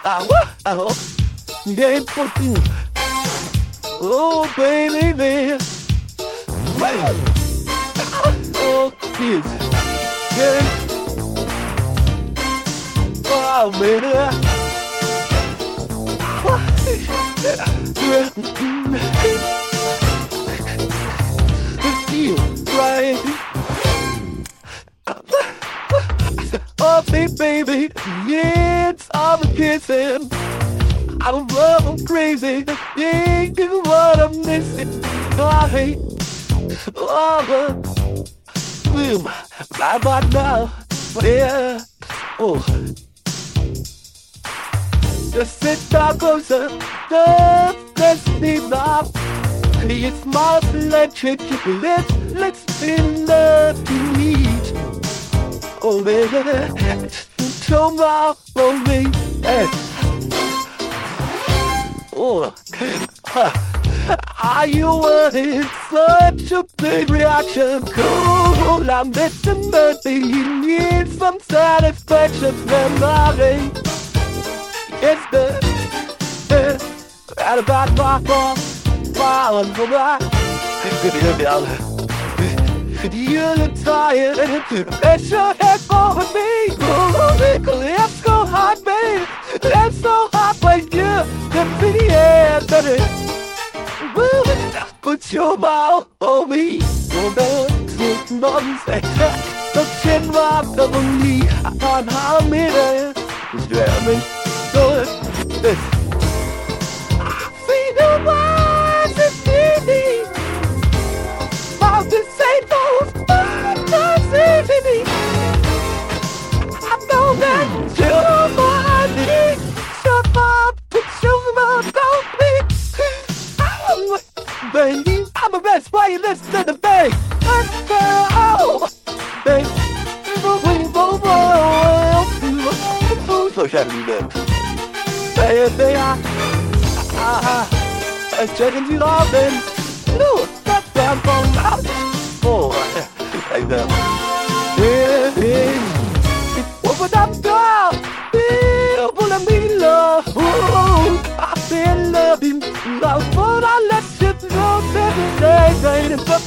Yeah, oh, baby, man. Oh, kids. Yeah. Oh, man. Right. Oh, baby, yeah, it's all the kissing. I don't love, I'm crazy. Yeah, this is what I'm missing. I hate all boom, right about now. Yeah, oh, just sit down closer. Just let's be love. It's my electric. Let's be love to each. Oh, baby, so much for me. Hey. Oh, are you in such a big reaction? Cool, I'm missing, but you need some satisfaction from my it's the out about my fault. You're tired and let your head over me. Let's go hard, baby. Let's so hot when you can be the air. Put your mouth on me. The chin rock of me. I can't harm me there. It's driving good. I see the words it's easy. About to say those words it's easy. I know that you're my need. Shut up, put your mouth on me. Baby, I'm the best way you listen to the thing. Oh, baby, we both so shabby then. They are checking you off and no, that's where I'm from out. Oh, like that. Yeah, what would I do? Yeah, what I mean, love. Oh, I've been loving love, but I let you know every day. But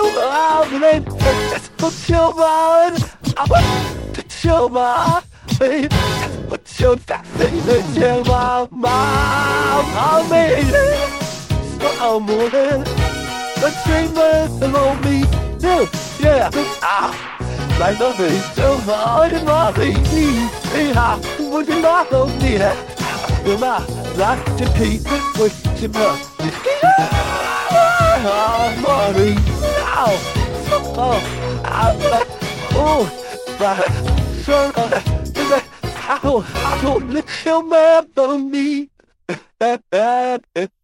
put your mind, I want to show my face. Put your face in your mouth, I'll make it. So I'm more than the dreamers along me. Yeah, like nothing so hard and nothing. Yeah, would you not know me? You're my life to keep it with your mouth. Oh, Maureen, I don't let your man for me.